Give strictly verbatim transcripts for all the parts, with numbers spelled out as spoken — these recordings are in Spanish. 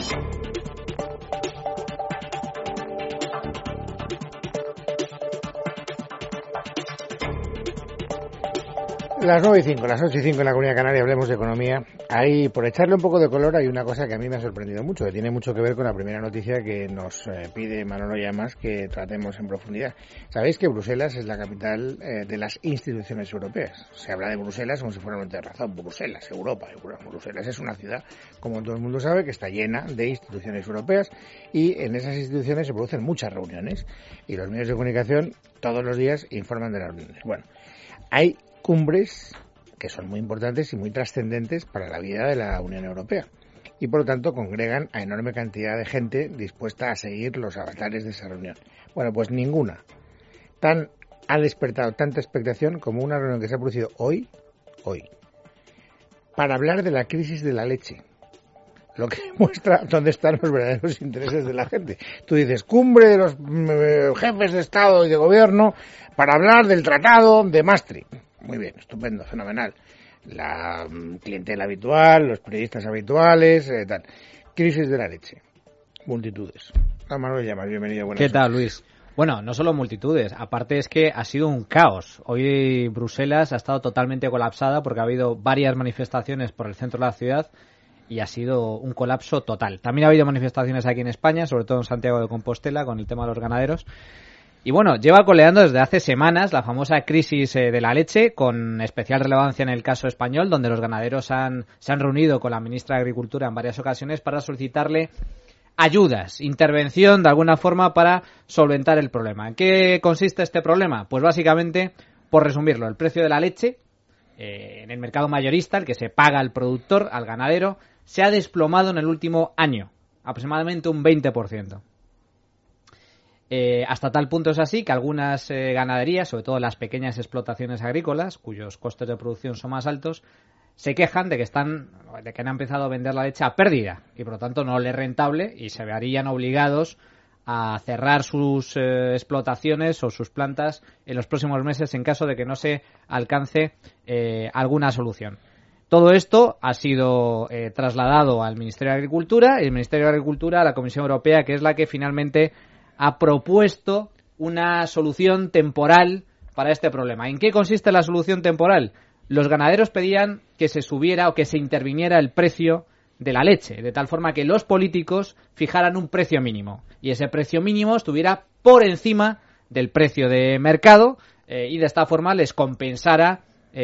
Las nueve y cinco, las ocho y cinco en la Comunidad Canaria, hablemos de economía. Ahí, por echarle un poco de color, hay una cosa que a mí me ha sorprendido mucho, que tiene mucho que ver con la primera noticia que nos eh, pide Manolo Llamas que tratemos en profundidad. Sabéis que Bruselas es la capital eh, de las instituciones europeas. Se habla de Bruselas como si fuera una razón. Bruselas, Europa. Bruselas es una ciudad, como todo el mundo sabe, que está llena de instituciones europeas y en esas instituciones se producen muchas reuniones y los medios de comunicación todos los días informan de las reuniones. Bueno, hay cumbres que son muy importantes y muy trascendentes para la vida de la Unión Europea y por lo tanto congregan a enorme cantidad de gente dispuesta a seguir los avatares de esa reunión. Bueno, pues ninguna tan ha despertado tanta expectación como una reunión que se ha producido hoy, hoy, para hablar de la crisis de la leche. Lo que muestra dónde están los verdaderos intereses de la gente. Tú dices, cumbre de los mm, jefes de Estado y de Gobierno para hablar del Tratado de Maastricht. Muy bien, estupendo, fenomenal. La um, clientela habitual, los periodistas habituales, eh, tal. Crisis de la leche. Multitudes. Ah, Manuel Llamas, bienvenido. Buenas ¿Qué tal, noches. Luis? Bueno, no solo multitudes, aparte es que ha sido un caos. Hoy Bruselas ha estado totalmente colapsada porque ha habido varias manifestaciones por el centro de la ciudad y ha sido un colapso total. También ha habido manifestaciones aquí en España, sobre todo en Santiago de Compostela, con el tema de los ganaderos. Y bueno, lleva coleando desde hace semanas la famosa crisis eh, de la leche, con especial relevancia en el caso español, donde los ganaderos han, se han reunido con la ministra de Agricultura en varias ocasiones para solicitarle ayudas, intervención de alguna forma para solventar el problema. ¿En qué consiste este problema? Pues básicamente, por resumirlo, el precio de la leche eh, en el mercado mayorista, el que se paga al productor, al ganadero, se ha desplomado en el último año, aproximadamente un veinte por ciento. Eh, hasta tal punto es así que algunas eh, ganaderías, sobre todo las pequeñas explotaciones agrícolas, cuyos costes de producción son más altos, se quejan de que están, de que han empezado a vender la leche a pérdida y por lo tanto no les es rentable y se verían obligados a cerrar sus eh, explotaciones o sus plantas en los próximos meses en caso de que no se alcance eh, alguna solución. Todo esto ha sido eh, trasladado al Ministerio de Agricultura y el Ministerio de Agricultura a la Comisión Europea, que es la que finalmente ha propuesto una solución temporal para este problema. ¿En qué consiste la solución temporal? Los ganaderos pedían que se subiera o que se interviniera el precio de la leche, de tal forma que los políticos fijaran un precio mínimo y ese precio mínimo estuviera por encima del precio de mercado eh, y de esta forma les compensara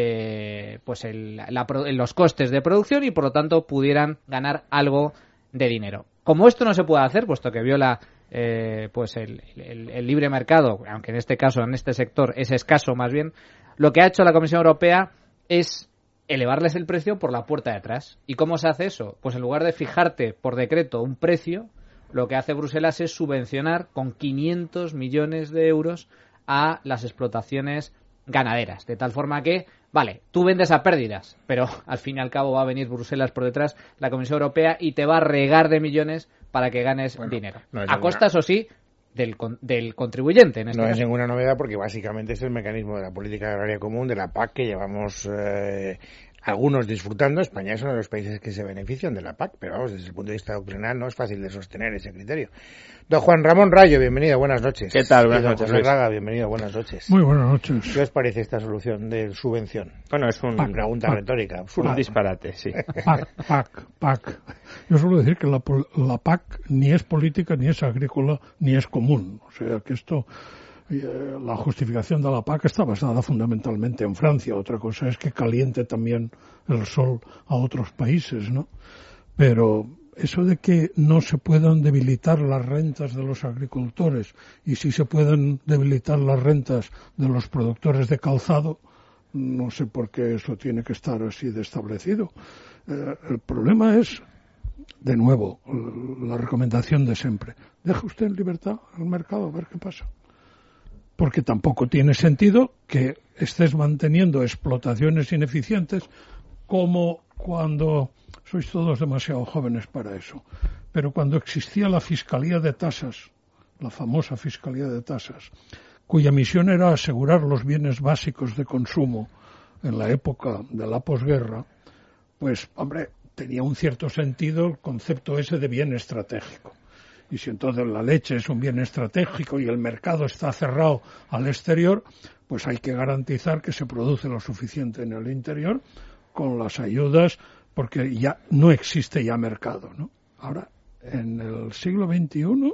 eh, pues el, la, los costes de producción y por lo tanto pudieran ganar algo de dinero. Como esto no se puede hacer, puesto que viola Eh, pues el, el, el libre mercado, aunque en este caso, en este sector es escaso más bien, lo que ha hecho la Comisión Europea es elevarles el precio por la puerta de atrás. ¿Y cómo se hace eso? Pues en lugar de fijarte por decreto un precio, lo que hace Bruselas es subvencionar con quinientos millones de euros a las explotaciones ganaderas, de tal forma que, vale, tú vendes a pérdidas, pero al fin y al cabo va a venir Bruselas por detrás, la Comisión Europea, y te va a regar de millones para que ganes bueno, dinero. No a ninguna... costa, eso sí, del, del contribuyente. En este no caso. Es ninguna novedad porque básicamente es el mecanismo de la política agraria común, de la P A C, que llevamos eh, algunos disfrutando. España es uno de los países que se benefician de la P A C, pero vamos, desde el punto de vista doctrinal no es fácil de sostener ese criterio. Don Juan Ramón Rayo, bienvenido, buenas noches. ¿Qué tal? Buenas noches. José Raga, bienvenido, buenas noches. Muy buenas noches. ¿Qué os parece esta solución de subvención? Bueno, es un, una pregunta P A C, retórica, absurda. Un disparate, sí. P A C, P A C, P A C. Yo suelo decir que la, la P A C ni es política, ni es agrícola, ni es común. O sea, que esto, eh, la justificación de la P A C está basada fundamentalmente en Francia. Otra cosa es que caliente también el sol a otros países, ¿no? Pero eso de que no se puedan debilitar las rentas de los agricultores y sí se pueden debilitar las rentas de los productores de calzado, no sé por qué eso tiene que estar así de establecido. Eh, el problema es, de nuevo, la recomendación de siempre. Deje usted en libertad al mercado a ver qué pasa. Porque tampoco tiene sentido que estés manteniendo explotaciones ineficientes como cuando sois todos demasiado jóvenes para eso. Pero cuando existía la Fiscalía de Tasas, la famosa Fiscalía de Tasas, cuya misión era asegurar los bienes básicos de consumo en la época de la posguerra, pues, hombre, tenía un cierto sentido el concepto ese de bien estratégico. Y si entonces la leche es un bien estratégico y el mercado está cerrado al exterior, pues hay que garantizar que se produce lo suficiente en el interior con las ayudas, porque ya no existe ya mercado, ¿no? Ahora, en el siglo veintiuno,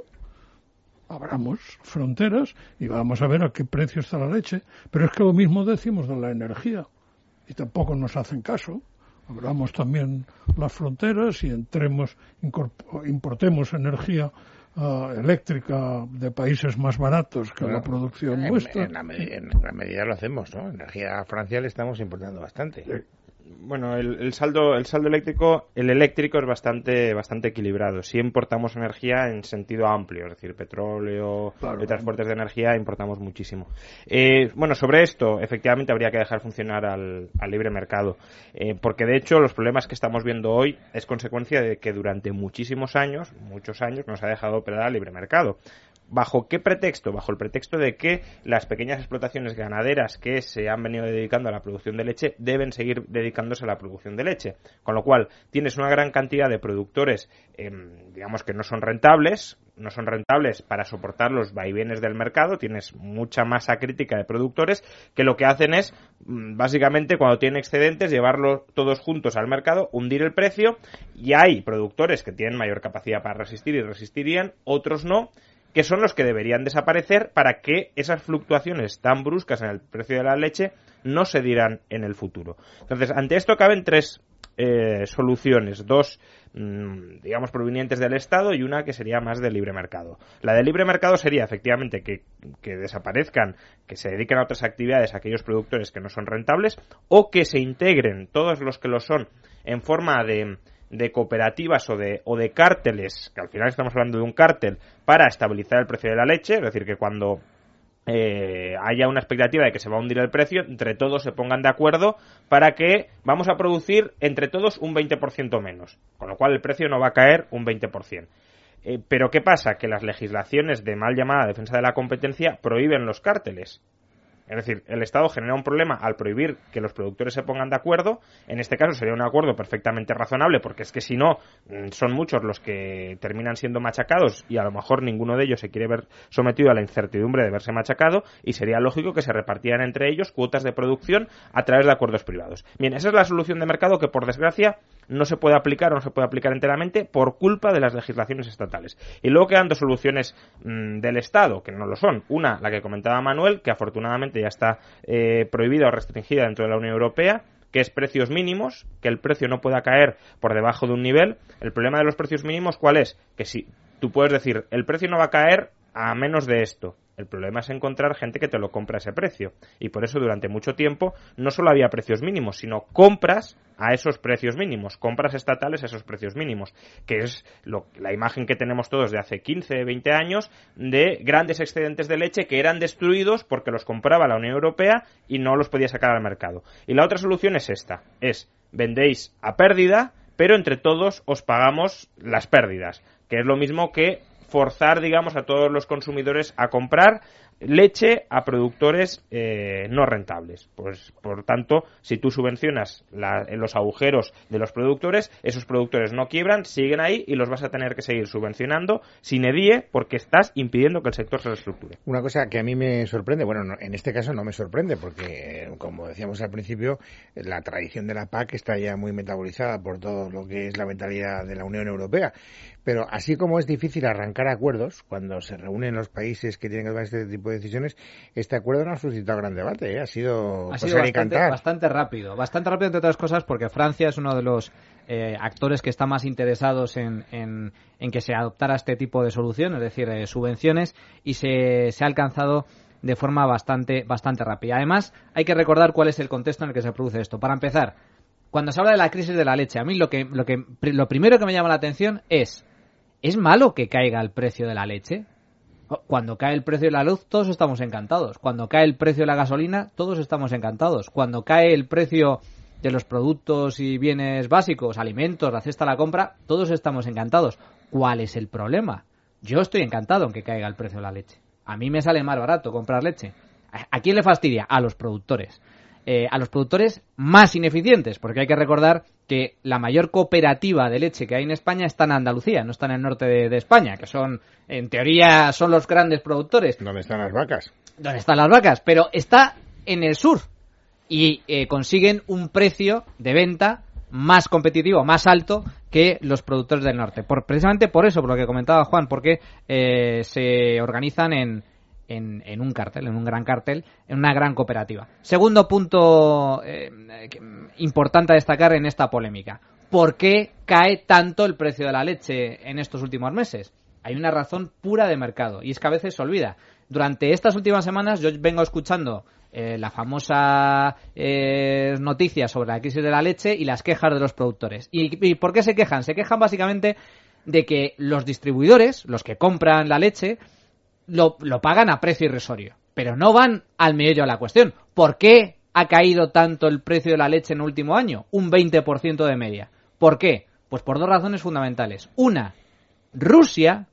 abramos fronteras y vamos a ver a qué precio está la leche. Pero es que lo mismo decimos de la energía y tampoco nos hacen caso. Abramos también las fronteras y entremos, importemos energía uh, eléctrica de países más baratos que bueno, la producción en, nuestra. En, la med- en gran medida lo hacemos, ¿no? Energía a Francia le estamos importando bastante. Sí. Bueno, el, el saldo el saldo eléctrico, el eléctrico es bastante bastante equilibrado. Sí importamos energía en sentido amplio, es decir, petróleo, claro, otras fuentes de energía importamos muchísimo. Eh, bueno, sobre esto, efectivamente habría que dejar funcionar al, al libre mercado, eh, porque de hecho los problemas que estamos viendo hoy es consecuencia de que durante muchísimos años, muchos años, nos ha dejado operar al libre mercado. ¿Bajo qué pretexto? Bajo el pretexto de que las pequeñas explotaciones ganaderas que se han venido dedicando a la producción de leche deben seguir dedicándose a la producción de leche. Con lo cual, tienes una gran cantidad de productores, eh, digamos que no son rentables, no son rentables para soportar los vaivenes del mercado, tienes mucha masa crítica de productores que lo que hacen es, básicamente, cuando tienen excedentes, llevarlos todos juntos al mercado, hundir el precio, y hay productores que tienen mayor capacidad para resistir y resistirían, otros no, que son los que deberían desaparecer para que esas fluctuaciones tan bruscas en el precio de la leche no se dieran en el futuro. Entonces, ante esto caben tres eh, soluciones, dos, mmm, digamos, provenientes del Estado y una que sería más de libre mercado. La de libre mercado sería, efectivamente, que, que desaparezcan, que se dediquen a otras actividades aquellos productores que no son rentables, o que se integren todos los que lo son en forma de... de cooperativas o de, o de cárteles, que al final estamos hablando de un cártel, para estabilizar el precio de la leche, es decir, que cuando eh, haya una expectativa de que se va a hundir el precio, entre todos se pongan de acuerdo para que vamos a producir entre todos un veinte por ciento menos, con lo cual el precio no va a caer un veinte por ciento. Eh, pero ¿qué pasa? Que las legislaciones de mal llamada defensa de la competencia prohíben los cárteles. Es decir, el Estado genera un problema al prohibir que los productores se pongan de acuerdo. En este caso sería un acuerdo perfectamente razonable, porque es que si no, son muchos los que terminan siendo machacados y a lo mejor ninguno de ellos se quiere ver sometido a la incertidumbre de verse machacado, y sería lógico que se repartieran entre ellos cuotas de producción a través de acuerdos privados. Bien, esa es la solución de mercado que, por desgracia, no se puede aplicar o no se puede aplicar enteramente por culpa de las legislaciones estatales. Y luego quedan dos soluciones mmm, del Estado, que no lo son. Una, la que comentaba Manuel, que afortunadamente ya está eh, prohibida o restringida dentro de la Unión Europea, que es precios mínimos, que el precio no pueda caer por debajo de un nivel. El problema de los precios mínimos, ¿cuál es? Que si tú puedes decir, el precio no va a caer a menos de esto. El problema es encontrar gente que te lo compra a ese precio. Y por eso durante mucho tiempo no solo había precios mínimos, sino compras a esos precios mínimos, compras estatales a esos precios mínimos, que es lo, la imagen que tenemos todos de hace quince, veinte años de grandes excedentes de leche que eran destruidos porque los compraba la Unión Europea y no los podía sacar al mercado. Y la otra solución es esta, es vendéis a pérdida, pero entre todos os pagamos las pérdidas, que es lo mismo que forzar, digamos, a todos los consumidores a comprar leche a productores eh, no rentables. Pues, por tanto, si tú subvencionas la, los agujeros de los productores, esos productores no quiebran, siguen ahí y los vas a tener que seguir subvencionando sin edie, porque estás impidiendo que el sector se reestructure. Una cosa que a mí me sorprende, bueno, no, en este caso no me sorprende, porque, como decíamos al principio, la tradición de la P A C está ya muy metabolizada por todo lo que es la mentalidad de la Unión Europea. Pero así como es difícil arrancar acuerdos cuando se reúnen los países que tienen que tomar este tipo de decisiones, este acuerdo no ha suscitado gran debate, ¿eh? Ha sido, ha sido bastante, bastante rápido. Bastante rápido, entre otras cosas, porque Francia es uno de los eh, actores que está más interesados en, en, en que se adoptara este tipo de solución, es decir, eh, subvenciones, y se, se ha alcanzado de forma bastante, bastante rápida. Además, hay que recordar cuál es el contexto en el que se produce esto. Para empezar, cuando se habla de la crisis de la leche, a mí lo que, lo que, lo primero que me llama la atención es: ¿es malo que caiga el precio de la leche? Cuando cae el precio de la luz, todos estamos encantados. Cuando cae el precio de la gasolina, todos estamos encantados. Cuando cae el precio de los productos y bienes básicos, alimentos, la cesta de la compra, todos estamos encantados. ¿Cuál es el problema? Yo estoy encantado en que caiga el precio de la leche. A mí me sale más barato comprar leche. ¿A quién le fastidia? A los productores. Eh, a los productores más ineficientes, porque hay que recordar que la mayor cooperativa de leche que hay en España está en Andalucía, no está en el norte de, de España, que son, en teoría, son los grandes productores. ¿Dónde están las vacas? ¿Dónde están las vacas? Pero está en el sur y eh, consiguen un precio de venta más competitivo, más alto que los productores del norte. Por, precisamente por eso, por lo que comentaba Juan, porque eh, se organizan en, en, en un cartel, en un gran cartel, en una gran cooperativa. Segundo punto eh, importante a destacar en esta polémica. ¿Por qué cae tanto el precio de la leche en estos últimos meses? Hay una razón pura de mercado, y es que a veces se olvida. Durante estas últimas semanas yo vengo escuchando eh, la famosa eh, noticia sobre la crisis de la leche y las quejas de los productores. ¿Y, ¿Y por qué se quejan? Se quejan básicamente de que los distribuidores, los que compran la leche, lo, lo pagan a precio irrisorio. Pero no van al meollo de la cuestión. ¿Por qué ha caído tanto el precio de la leche en el último año? Un veinte por ciento de media. ¿Por qué? Pues por dos razones fundamentales. Una, Rusia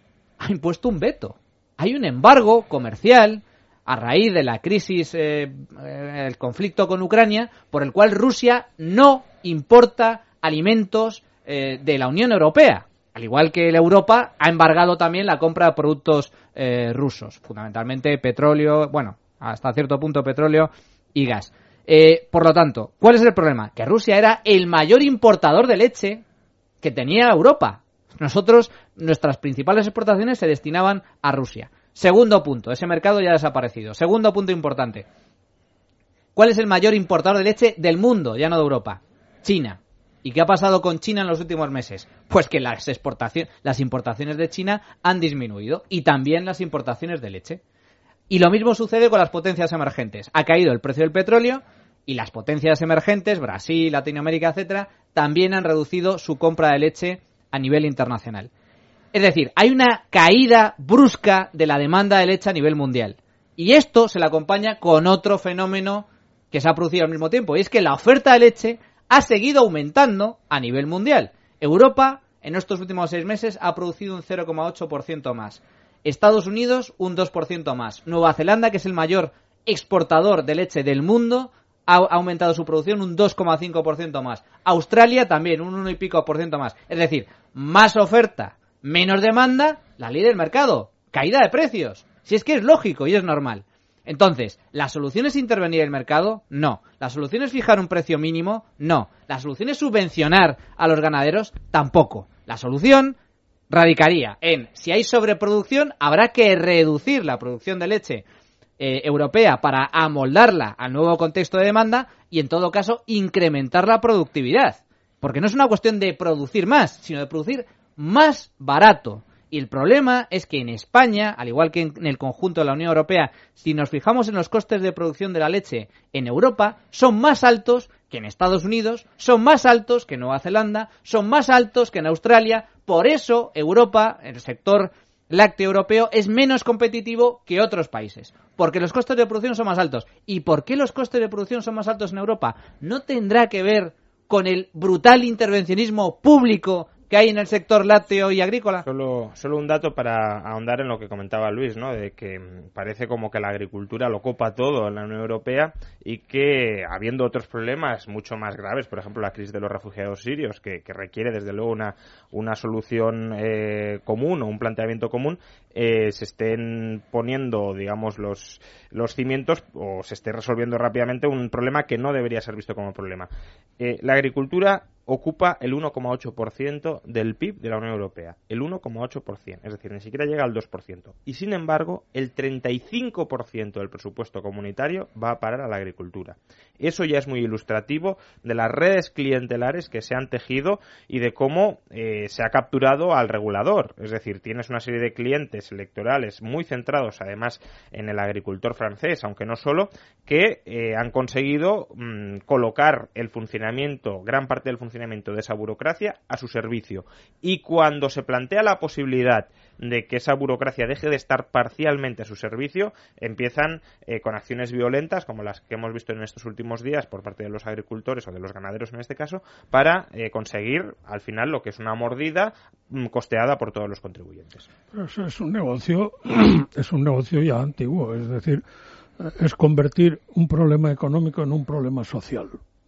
ha impuesto un veto. Hay un embargo comercial a raíz de la crisis, eh, eh, el conflicto con Ucrania, por el cual Rusia no importa alimentos eh, de la Unión Europea. Al igual que la Europa ha embargado también la compra de productos eh, rusos, fundamentalmente petróleo, bueno, hasta cierto punto petróleo y gas. Eh, por lo tanto, ¿cuál es el problema? Que Rusia era el mayor importador de leche que tenía Europa. Nosotros, nuestras principales exportaciones se destinaban a Rusia. Segundo punto, ese mercado ya ha desaparecido. Segundo punto importante. ¿Cuál es el mayor importador de leche del mundo, ya no de Europa? China. ¿Y qué ha pasado con China en los últimos meses? Pues que las exportaciones, las importaciones de China han disminuido y también las importaciones de leche. Y lo mismo sucede con las potencias emergentes. Ha caído el precio del petróleo y las potencias emergentes, Brasil, Latinoamérica, etcétera, también han reducido su compra de leche a nivel internacional. Es decir, hay una caída brusca de la demanda de leche a nivel mundial. Y esto se le acompaña con otro fenómeno que se ha producido al mismo tiempo, y es que la oferta de leche ha seguido aumentando a nivel mundial. Europa, en estos últimos seis meses, ha producido un cero coma ocho por ciento más. Estados Unidos, un dos por ciento más. Nueva Zelanda, que es el mayor exportador de leche del mundo, ha aumentado su producción un dos coma cinco por ciento más. Australia también, un uno y pico por ciento más. Es decir, más oferta, menos demanda, la ley del mercado, caída de precios. Si es que es lógico y es normal. Entonces, ¿la solución es intervenir el mercado? No. ¿La solución es fijar un precio mínimo? No. ¿La solución es subvencionar a los ganaderos? Tampoco. La solución radicaría en, si hay sobreproducción, habrá que reducir la producción de leche eh, europea para amoldarla al nuevo contexto de demanda y, en todo caso, incrementar la productividad. Porque no es una cuestión de producir más, sino de producir más barato. Y el problema es que en España, al igual que en el conjunto de la Unión Europea, si nos fijamos en los costes de producción de la leche en Europa, son más altos que en Estados Unidos, son más altos que en Nueva Zelanda, son más altos que en Australia. Por eso Europa, el sector lácteo europeo, es menos competitivo que otros países, porque los costes de producción son más altos. ¿Y por qué los costes de producción son más altos en Europa? ¿No tendrá que ver con el brutal intervencionismo público que hay en el sector lácteo y agrícola? Solo, solo un dato para ahondar en lo que comentaba Luis, ¿no? De que parece como que la agricultura lo copa todo en la Unión Europea y que, habiendo otros problemas mucho más graves, por ejemplo la crisis de los refugiados sirios, que, que requiere desde luego una, una solución eh, común o un planteamiento común, eh, se estén poniendo, digamos, los, los cimientos o se esté resolviendo rápidamente un problema que no debería ser visto como problema. Eh, la agricultura ocupa el uno coma ocho por ciento del P I B de la Unión Europea, el uno coma ocho por ciento, es decir, ni siquiera llega al dos por ciento. Y sin embargo, el treinta y cinco por ciento del presupuesto comunitario va a parar a la agricultura. Eso ya es muy ilustrativo de las redes clientelares que se han tejido y de cómo eh, se ha capturado al regulador. Es decir, tienes una serie de clientes electorales muy centrados, además, en el agricultor francés, aunque no solo, que eh, han conseguido mmm, colocar el funcionamiento, gran parte del funcionamiento de esa burocracia a su servicio. Y cuando se plantea la posibilidad de que esa burocracia deje de estar parcialmente a su servicio, empiezan eh, con acciones violentas como las que hemos visto en estos últimos días por parte de los agricultores o de los ganaderos en este caso, para eh, conseguir al final lo que es una mordida mm, costeada por todos los contribuyentes. Pero eso es un negocio, es un negocio ya antiguo, es decir, es convertir un problema económico en un problema social.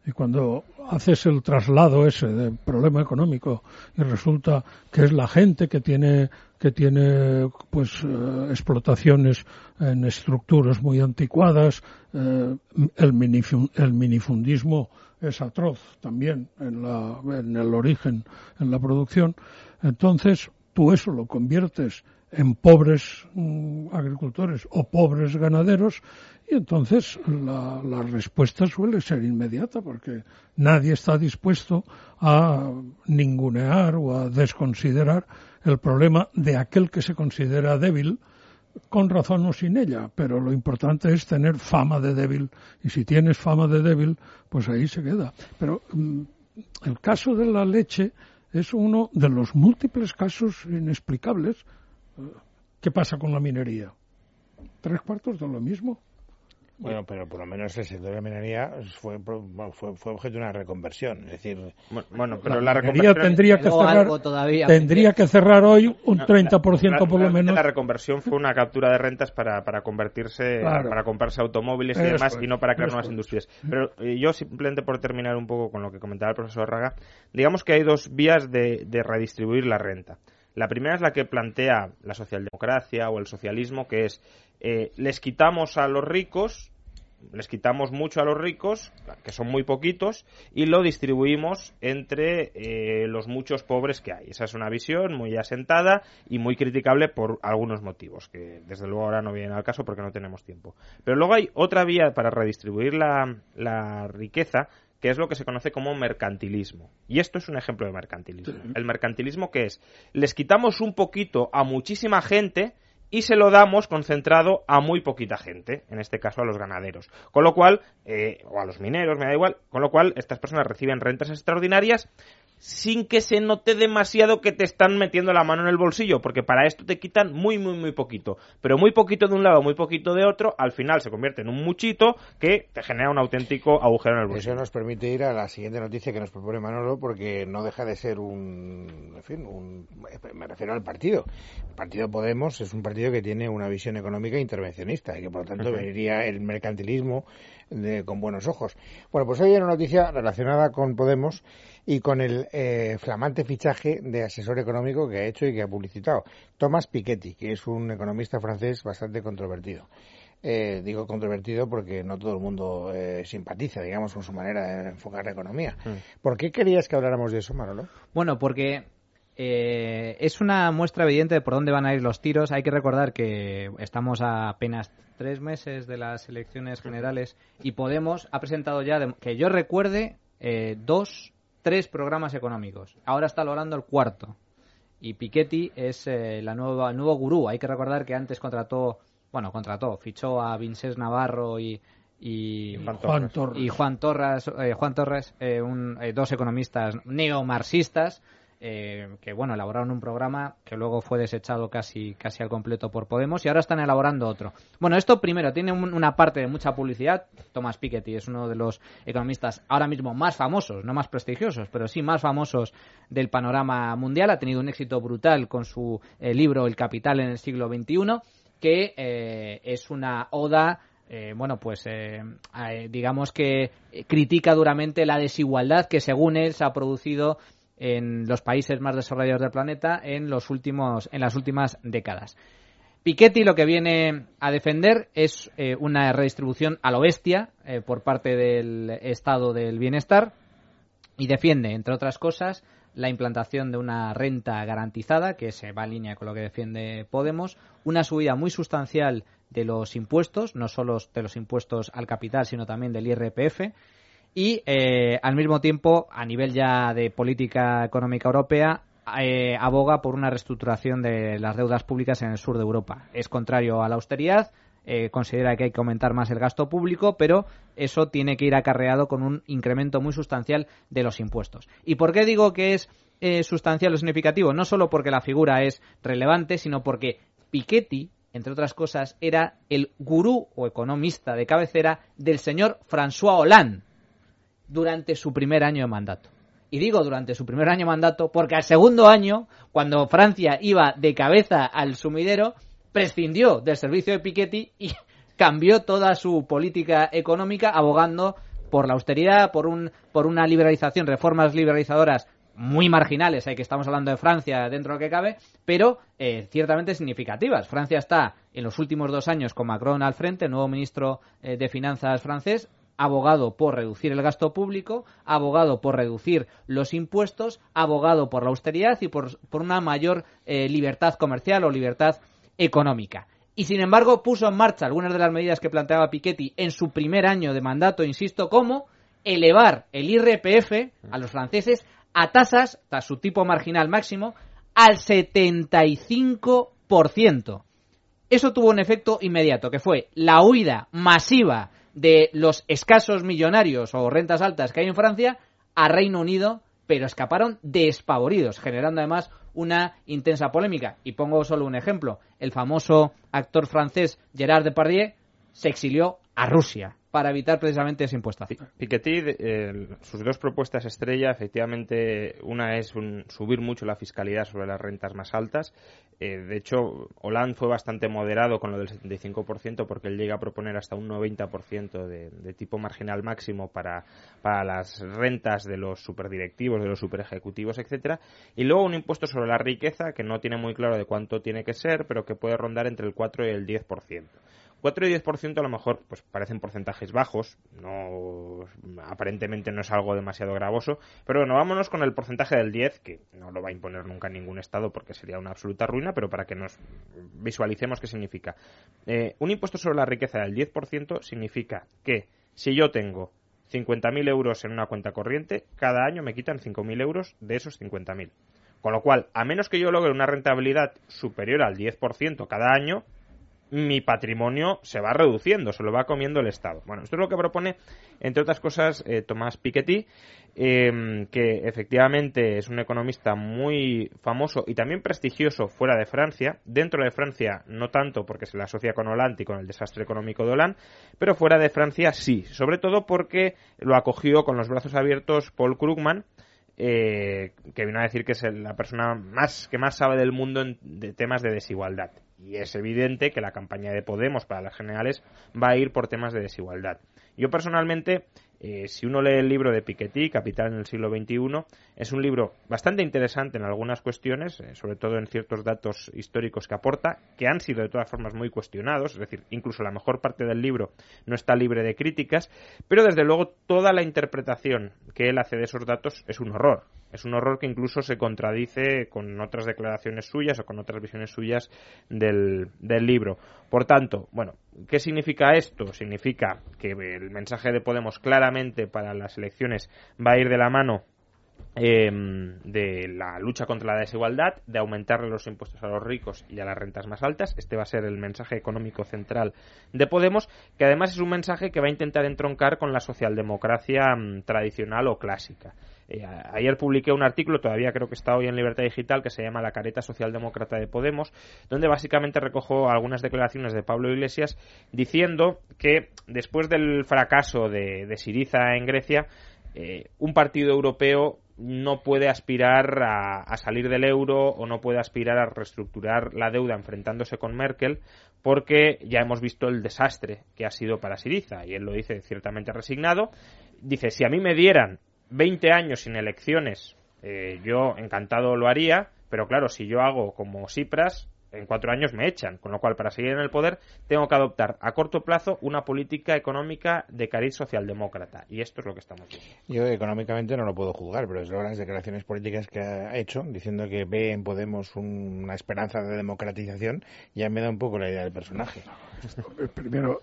Y cuando haces el traslado ese de problema económico y resulta que es la gente que tiene que tiene pues eh, explotaciones en estructuras muy anticuadas, eh, el, minifun, el minifundismo es atroz también en, la, en el origen, en la producción, entonces tú eso lo conviertes en pobres mm, agricultores o pobres ganaderos y entonces la, la respuesta suele ser inmediata porque nadie está dispuesto a ningunear o a desconsiderar el problema de aquel que se considera débil, con razón o sin ella, pero lo importante es tener fama de débil y si tienes fama de débil, pues ahí se queda. Pero mm, el caso de la leche es uno de los múltiples casos inexplicables. ¿Qué pasa con la minería? Tres cuartos de lo mismo. Bueno, pero por lo menos el sector de la minería fue, fue, fue objeto de una reconversión. Es decir, bueno, pero la, la minería tendría que cerrar, todavía, tendría que cerrar hoy un treinta por ciento por lo menos. La reconversión fue una captura de rentas para, para convertirse, claro, para comprarse automóviles y eso demás, es, y no para crear nuevas es. industrias. Pero eh, yo simplemente por terminar un poco con lo que comentaba el profesor Raga, digamos que hay dos vías de, de redistribuir la renta. La primera es la que plantea la socialdemocracia o el socialismo, que es eh, les quitamos a los ricos, les quitamos mucho a los ricos, que son muy poquitos, y lo distribuimos entre eh, los muchos pobres que hay. Esa es una visión muy asentada y muy criticable por algunos motivos, que desde luego ahora no vienen al caso porque no tenemos tiempo. Pero luego hay otra vía para redistribuir la, la riqueza, que es lo que se conoce como mercantilismo. Y esto es un ejemplo de mercantilismo. Sí. El mercantilismo, ¿qué es? Les quitamos un poquito a muchísima gente y se lo damos concentrado a muy poquita gente, en este caso a los ganaderos. Con lo cual, eh, o a los mineros, me da igual, con lo cual estas personas reciben rentas extraordinarias sin que se note demasiado que te están metiendo la mano en el bolsillo, porque para esto te quitan muy, muy, muy poquito. Pero muy poquito de un lado, muy poquito de otro, al final se convierte en un muchito que te genera un auténtico agujero en el bolsillo. Eso nos permite ir a la siguiente noticia que nos propone Manolo, porque no deja de ser un... En fin, un, me refiero al partido. El partido Podemos es un partido que tiene una visión económica intervencionista y que, por lo tanto, uh-huh. vería el mercantilismo de, con buenos ojos. Bueno, pues hoy hay una noticia relacionada con Podemos y con el eh, flamante fichaje de asesor económico que ha hecho y que ha publicitado. Thomas Piketty, que es un economista francés bastante controvertido. Eh, digo controvertido porque no todo el mundo eh, simpatiza, digamos, con su manera de enfocar la economía. Mm. ¿Por qué querías que habláramos de eso, Manolo? Bueno, porque eh, es una muestra evidente de por dónde van a ir los tiros. Hay que recordar que estamos a apenas tres meses de las elecciones generales y Podemos ha presentado ya, de, que yo recuerde, eh, dos... tres programas económicos. Ahora está logrando el cuarto. Y Piketty es eh, la nueva, el nuevo gurú. Hay que recordar que antes contrató, bueno, contrató, fichó a Vincent Navarro y, y, y Juan Torres. Y Juan Torres, eh, Juan Torres eh, un, eh, dos economistas neomarxistas eh, que, bueno, elaboraron un programa que luego fue desechado casi, casi al completo por Podemos y ahora están elaborando otro. Bueno, esto primero tiene un, una parte de mucha publicidad. Thomas Piketty es uno de los economistas ahora mismo más famosos, no más prestigiosos, pero sí más famosos del panorama mundial. Ha tenido un éxito brutal con su eh, libro El Capital en el siglo veintiuno, que eh, es una oda Eh, bueno, pues eh, eh, digamos que critica duramente la desigualdad que según él se ha producido en los países más desarrollados del planeta en los últimos en las últimas décadas. Piketty lo que viene a defender es eh, una redistribución a lo bestia eh, por parte del estado del bienestar y defiende, entre otras cosas, la implantación de una renta garantizada, que se va en línea con lo que defiende Podemos, una subida muy sustancial de los impuestos, no solo de los impuestos al capital, sino también del I R P F, y eh, al mismo tiempo, a nivel ya de política económica europea, eh, aboga por una reestructuración de las deudas públicas en el sur de Europa. Es contrario a la austeridad, eh, considera que hay que aumentar más el gasto público, pero eso tiene que ir acarreado con un incremento muy sustancial de los impuestos. ¿Y por qué digo que es eh, sustancial o significativo? No solo porque la figura es relevante, sino porque Piketty, entre otras cosas, era el gurú o economista de cabecera del señor François Hollande durante su primer año de mandato. Y digo durante su primer año de mandato porque al segundo año, cuando Francia iba de cabeza al sumidero, prescindió del servicio de Piketty y cambió toda su política económica abogando por la austeridad, por un por una liberalización, reformas liberalizadoras muy marginales, eh, que estamos hablando de Francia dentro de lo que cabe, pero eh, ciertamente significativas. Francia está en los últimos dos años con Macron al frente, el nuevo ministro eh, de Finanzas francés, abogado por reducir el gasto público, abogado por reducir los impuestos, abogado por la austeridad y por, por una mayor eh, libertad comercial o libertad económica. Y sin embargo puso en marcha algunas de las medidas que planteaba Piketty en su primer año de mandato, insisto, como elevar el I R P F a los franceses a tasas, tras su tipo marginal máximo, al setenta y cinco por ciento. Eso tuvo un efecto inmediato, que fue la huida masiva de los escasos millonarios o rentas altas que hay en Francia a Reino Unido, pero escaparon despavoridos, generando además una intensa polémica. Y pongo solo un ejemplo. El famoso actor francés Gerard Depardieu se exilió a Rusia para evitar precisamente ese impuesto. Piketty, eh, sus dos propuestas estrella, efectivamente, una es un, subir mucho la fiscalidad sobre las rentas más altas. Eh, de hecho, Hollande fue bastante moderado con lo del setenta y cinco por ciento porque él llega a proponer hasta un noventa por ciento de, de tipo marginal máximo para, para las rentas de los superdirectivos, de los superejecutivos, etcétera. Y luego un impuesto sobre la riqueza que no tiene muy claro de cuánto tiene que ser, pero que puede rondar entre el cuatro y el diez por ciento. cuatro y diez por ciento a lo mejor pues parecen porcentajes bajos, no aparentemente no es algo demasiado gravoso, pero bueno, vámonos con el porcentaje del diez, que no lo va a imponer nunca ningún Estado porque sería una absoluta ruina, pero para que nos visualicemos qué significa. Eh, un impuesto sobre la riqueza del diez por ciento significa que si yo tengo cincuenta mil euros en una cuenta corriente, cada año me quitan cinco mil euros de esos cincuenta mil. Con lo cual, a menos que yo logre una rentabilidad superior al diez por ciento cada año, mi patrimonio se va reduciendo, se lo va comiendo el Estado. Bueno, esto es lo que propone, entre otras cosas, eh, Thomas Piketty, eh, que efectivamente es un economista muy famoso y también prestigioso fuera de Francia. Dentro de Francia no tanto porque se le asocia con Hollande y con el desastre económico de Hollande, pero fuera de Francia sí, sobre todo porque lo acogió con los brazos abiertos Paul Krugman, eh, que vino a decir que es la persona más que más sabe del mundo en, de temas de desigualdad. Y es evidente que la campaña de Podemos para las generales va a ir por temas de desigualdad. Yo personalmente, eh, si uno lee el libro de Piketty, Capital en el siglo veintiuno, es un libro bastante interesante en algunas cuestiones, eh, sobre todo en ciertos datos históricos que aporta, que han sido de todas formas muy cuestionados, es decir, incluso la mejor parte del libro no está libre de críticas, pero desde luego toda la interpretación que él hace de esos datos es un horror. Es un horror que incluso se contradice con otras declaraciones suyas o con otras visiones suyas del, del libro. Por tanto, bueno, ¿qué significa esto? Significa que el mensaje de Podemos claramente para las elecciones va a ir de la mano eh, de la lucha contra la desigualdad, de aumentarle los impuestos a los ricos y a las rentas más altas. Este va a ser el mensaje económico central de Podemos, que además es un mensaje que va a intentar entroncar con la socialdemocracia um, tradicional o clásica. Eh, ayer publiqué un artículo, todavía creo que está hoy en Libertad Digital, que se llama La careta socialdemócrata de Podemos, donde básicamente recojo algunas declaraciones de Pablo Iglesias diciendo que después del fracaso de, de Syriza en Grecia, eh, un partido europeo no puede aspirar a, a salir del euro o no puede aspirar a reestructurar la deuda enfrentándose con Merkel, porque ya hemos visto el desastre que ha sido para Syriza, y él lo dice ciertamente resignado. Dice, si a mí me dieran veinte años sin elecciones, eh, yo encantado lo haría, pero claro, si yo hago como Tsipras, en cuatro años me echan, con lo cual para seguir en el poder tengo que adoptar a corto plazo una política económica de cariz socialdemócrata, y esto es lo que estamos viendo. Yo económicamente no lo puedo juzgar, pero desde luego las declaraciones políticas que ha hecho, diciendo que ve en Podemos un, una esperanza de democratización, ya me da un poco la idea del personaje. Primero,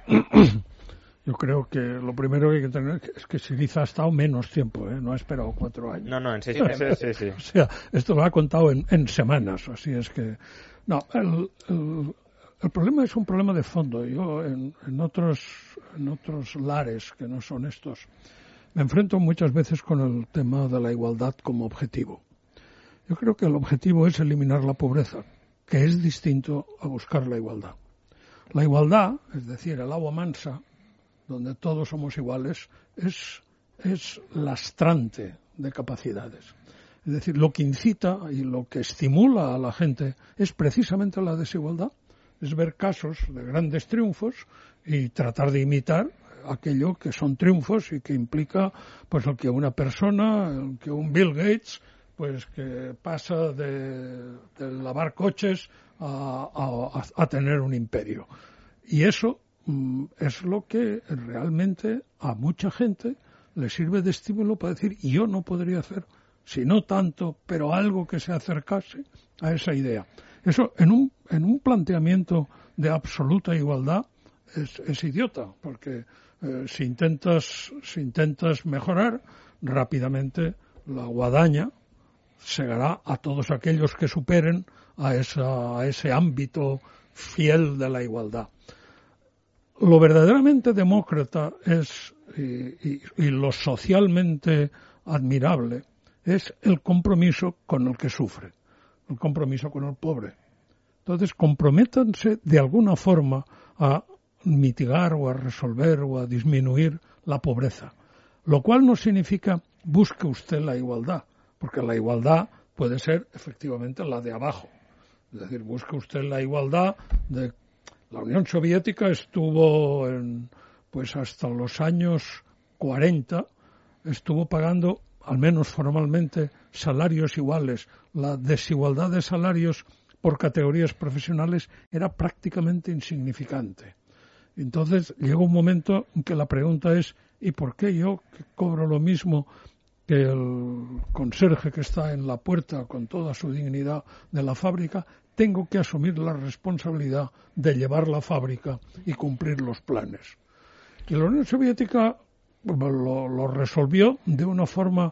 yo creo que lo primero que hay que tener es que Syriza ha estado menos tiempo, ¿eh? No ha esperado cuatro años. No, no, en seis meses, sí, sí. O sea, esto lo ha contado en, en semanas, así es que... No, el, el, el problema es un problema de fondo. Yo en, en, otros, en otros lares que no son estos me enfrento muchas veces con el tema de la igualdad como objetivo. Yo creo que el objetivo es eliminar la pobreza, que es distinto a buscar la igualdad. La igualdad, es decir, el agua mansa, donde todos somos iguales, es, es lastrante de capacidades. Es decir, lo que incita y lo que estimula a la gente es precisamente la desigualdad. Es ver casos de grandes triunfos y tratar de imitar aquello que son triunfos y que implica pues el que una persona, el que un Bill Gates, pues que pasa de, de lavar coches a, a, a tener un imperio. Y eso mm, es lo que realmente a mucha gente le sirve de estímulo para decir, yo no podría hacer, si no tanto, pero algo que se acercase a esa idea. Eso en un, en un planteamiento de absoluta igualdad es, es idiota, porque eh, si intentas, si intentas mejorar, rápidamente la guadaña segará a todos aquellos que superen a, esa, a ese ámbito fiel de la igualdad. Lo verdaderamente demócrata es, y, y, y lo socialmente admirable, es el compromiso con el que sufre, el compromiso con el pobre. Entonces, comprométanse de alguna forma a mitigar o a resolver o a disminuir la pobreza, lo cual no significa busque usted la igualdad, porque la igualdad puede ser efectivamente la de abajo. Es decir, busque usted la igualdad de... La Unión Soviética estuvo, en, pues hasta los años cuarenta, estuvo pagando, al menos formalmente, salarios iguales. La desigualdad de salarios por categorías profesionales era prácticamente insignificante. Entonces llegó un momento en que la pregunta es, ¿y por qué yo, que cobro lo mismo que el conserje que está en la puerta con toda su dignidad de la fábrica, tengo que asumir la responsabilidad de llevar la fábrica y cumplir los planes? Y la Unión Soviética lo, lo resolvió de una forma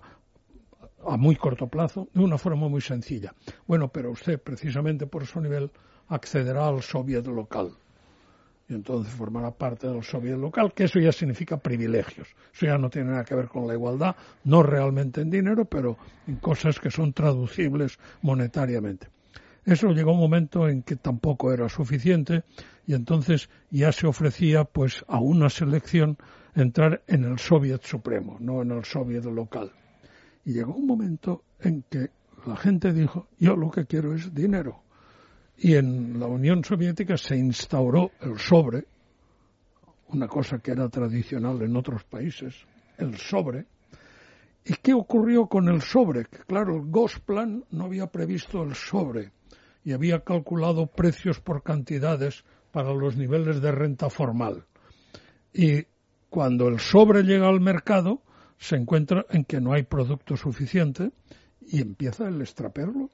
a muy corto plazo, de una forma muy sencilla. Bueno, pero usted, precisamente por su nivel, accederá al soviet local. Y entonces formará parte del soviet local, que eso ya significa privilegios. Eso ya no tiene nada que ver con la igualdad, no realmente en dinero, pero en cosas que son traducibles monetariamente. Eso llegó un momento en que tampoco era suficiente y entonces ya se ofrecía pues a una selección entrar en el Soviet Supremo, no en el Soviet local. Y llegó un momento en que la gente dijo, yo lo que quiero es dinero. Y en la Unión Soviética se instauró el sobre, una cosa que era tradicional en otros países, el sobre. ¿Y qué ocurrió con el sobre? Que claro, el Gosplan no había previsto el sobre y había calculado precios por cantidades para los niveles de renta formal. Y cuando el sobre llega al mercado, se encuentra en que no hay producto suficiente y empieza el extraperlo.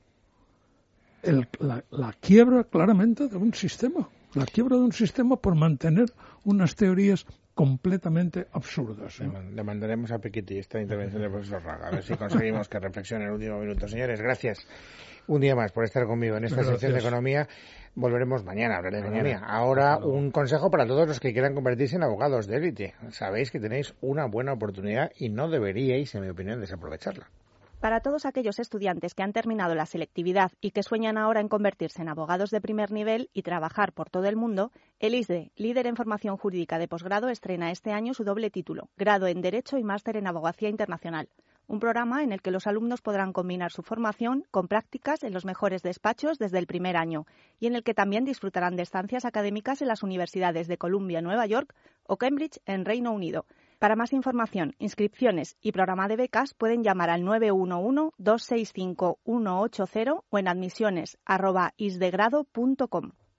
El, la, la quiebra claramente de un sistema, la quiebra de un sistema por mantener unas teorías completamente absurdas, ¿no? Le mandaremos a Piketty esta intervención del profesor Raga, a ver si conseguimos que reflexione en el último minuto. Señores, gracias un día más por estar conmigo en esta Gracias. sección de economía. Volveremos mañana a hablar de economía. Ahora, un consejo para todos los que quieran convertirse en abogados de élite. Sabéis que tenéis una buena oportunidad y no deberíais, en mi opinión, desaprovecharla. Para todos aquellos estudiantes que han terminado la selectividad y que sueñan ahora en convertirse en abogados de primer nivel y trabajar por todo el mundo, el I S D E, líder en formación jurídica de posgrado, estrena este año su doble título, Grado en Derecho y Máster en Abogacía Internacional, un programa en el que los alumnos podrán combinar su formación con prácticas en los mejores despachos desde el primer año y en el que también disfrutarán de estancias académicas en las universidades de Columbia, Nueva York o Cambridge, en Reino Unido. Para más información, inscripciones y programa de becas pueden llamar al nueve uno uno, dos seis cinco, uno ocho cero o en admisiones arroba isdegrado punto com.